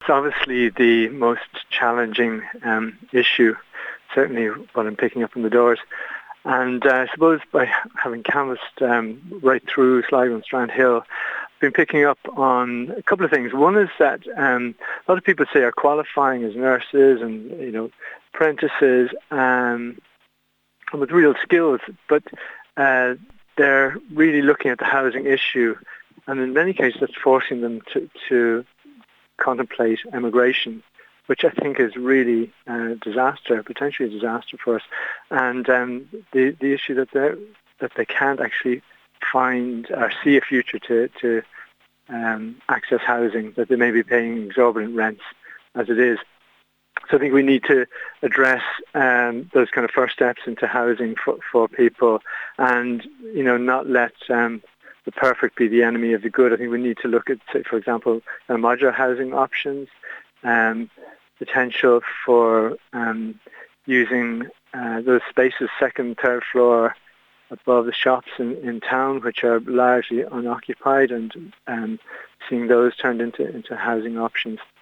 obviously the most challenging issue, certainly what I'm picking up in the doors. And I suppose by having canvassed right through Sligo and Strandhill, I've been picking up on a couple of things. One is that a lot of people say are qualifying as nurses and, apprentices and with real skills, but they're really looking at the housing issue, and in many cases that's forcing them to contemplate emigration, which I think is really potentially a disaster for us. And the issue that they can't actually find or see a future to access housing, that they may be paying exorbitant rents as it is. So I think we need to address those kind of first steps into housing for people, and not let the perfect be the enemy of the good. I think we need to look at, say, for example, modular housing options, potential for using those spaces, second, third floor above the shops in town, which are largely unoccupied, and seeing those turned into housing options.